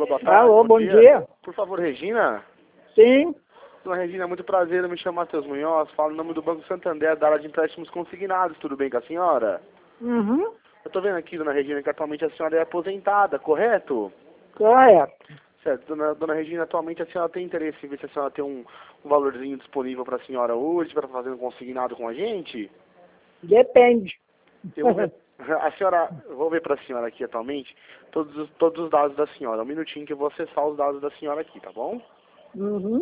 Alô, boa tarde. Alô, bom dia. Por favor, Regina. Sim, Dona Regina, muito prazer, eu me chamo Matheus Munhoz, falo em nome do Banco Santander, da área de empréstimos consignados, tudo bem com a senhora? uhum, Eu tô vendo aqui, dona Regina, que atualmente a senhora é aposentada, correto? correto. Certo, dona Regina, atualmente a senhora tem interesse em ver se a senhora tem um valorzinho disponível para a senhora hoje, para fazer um consignado com a gente? Depende. Eu vou ver, a senhora, eu vou ver para a senhora aqui atualmente todos os dados da senhora. Um minutinho que eu vou acessar os dados da senhora aqui, tá bom? Uhum.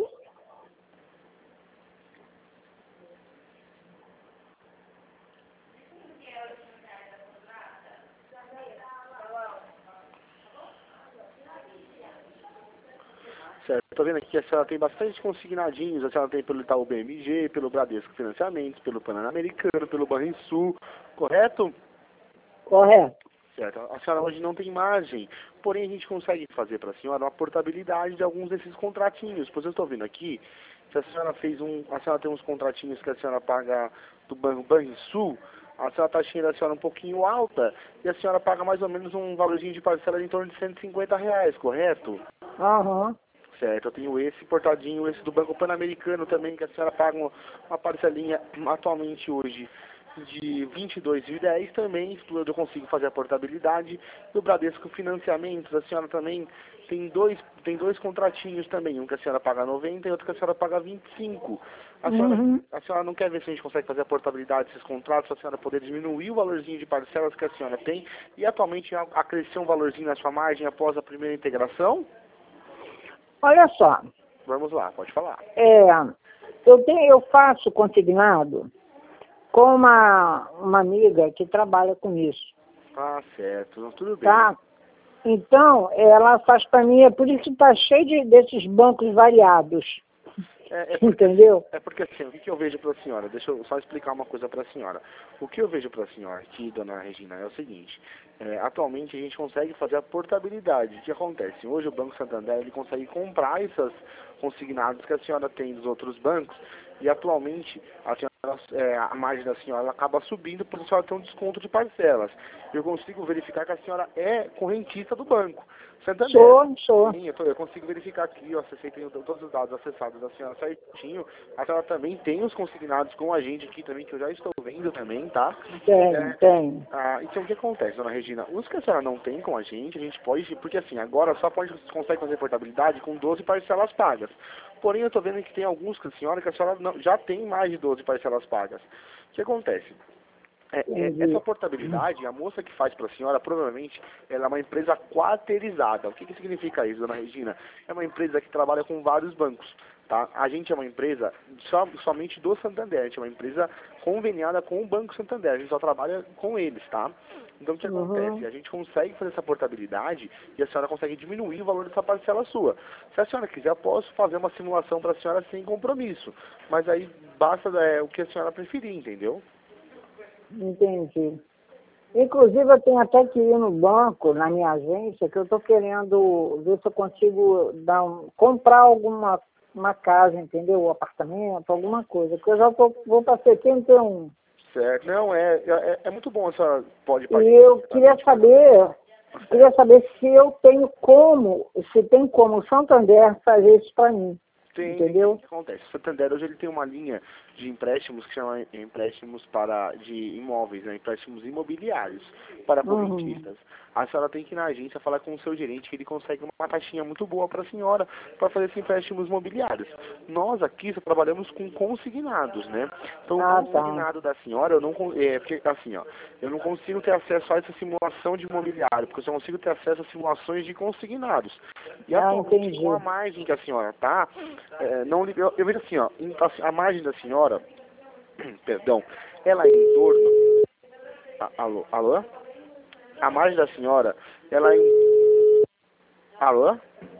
Certo, tô vendo aqui que a senhora tem bastante consignadinhos, a senhora tem pelo Itaú BMG, pelo Bradesco Financiamentos, pelo Pan-Americano, pelo Banrisul, correto? Correto. Certo, a senhora hoje não tem margem, porém a gente consegue fazer para a senhora uma portabilidade de alguns desses contratinhos, pois eu estou vendo aqui, se a senhora a senhora tem uns contratinhos que a senhora paga do Banrisul, a senhora taxinha da senhora é um pouquinho alta, e a senhora paga mais ou menos um valorzinho de parcela em torno de R$ 150, correto? Aham. Certo, eu tenho esse portadinho, esse do Banco Pan-Americano também, que a senhora paga uma parcelinha atualmente hoje de R$ 22,10 também, eu consigo fazer a portabilidade. Do Bradesco Financiamentos, a senhora também tem dois contratinhos também, um que a senhora paga 90 e outro que a senhora paga 25. Uhum. A senhora não quer ver se a gente consegue fazer a portabilidade desses contratos, para a senhora poder diminuir o valorzinho de parcelas que a senhora tem e atualmente acrescer um valorzinho na sua margem após a primeira integração? Olha só, Vamos lá, pode falar. eu faço consignado com uma amiga que trabalha com isso, Ah, certo, tudo bem. tá? Então, ela faz para mim, é por isso que está cheio desses bancos variados, entendeu? É porque assim, o que eu vejo para a senhora? Deixa eu só explicar uma coisa para a senhora. O que eu vejo para a senhora aqui, dona Regina, é o seguinte. Atualmente a gente consegue fazer a portabilidade. O que acontece? Hoje o Banco Santander ele consegue comprar essas consignados que a senhora tem dos outros bancos e atualmente a senhora, a margem da senhora ela acaba subindo porque a senhora tem um desconto de parcelas. Eu consigo verificar que a senhora é correntista do banco. Santander. Sou. Sim, eu consigo verificar aqui, eu acessei, tenho todos os dados acessados da senhora certinho. A senhora também tem os consignados com a gente aqui também, que eu já estou vendo também, tá? Tem. Então o que acontece, dona Regina? Os que a senhora não tem com a gente pode, porque assim, agora só consegue fazer portabilidade com 12 parcelas pagas. Porém, eu estou vendo que tem alguns que a senhora já tem mais de 12 parcelas pagas. O que acontece? Essa portabilidade, a moça que faz para a senhora, provavelmente, ela é uma empresa quarteirizada. O que significa isso, dona Regina? É uma empresa que trabalha com vários bancos, tá? A gente é uma empresa somente do Santander, a gente é uma empresa conveniada com o Banco Santander, a gente só trabalha com eles, tá? Então, o que acontece? A gente consegue fazer essa portabilidade e a senhora consegue diminuir o valor dessa parcela sua. Se a senhora quiser, eu posso fazer uma simulação para a senhora sem compromisso, mas aí basta o que a senhora preferir, entendeu? Entendi. Inclusive, eu tenho até que ir no banco, na minha agência, que eu estou querendo ver se eu consigo comprar uma casa, entendeu? Um apartamento, alguma coisa. Porque eu já vou para 71. Certo. Não, é muito bom, a senhora pode E participar. eu queria saber se eu tenho se tem como o Santander fazer isso para mim. Entendeu? O que acontece? O Santander hoje ele tem uma linha de empréstimos que chama empréstimos de imóveis, né? Empréstimos imobiliários para correntistas. A senhora tem que ir na agência falar com o seu gerente que ele consegue uma taxinha muito boa para a senhora para fazer esses empréstimos imobiliários. Nós aqui só trabalhamos com consignados, né? Então o consignado da senhora, porque assim, ó, eu não consigo ter acesso a essa simulação de imobiliário, porque eu só consigo ter acesso a simulações de consignados. E atualmente com a margem que a senhora tá, eu vejo assim, ó, a margem da senhora, perdão, ela é em torno, alô? A margem da senhora, ela é em, alô?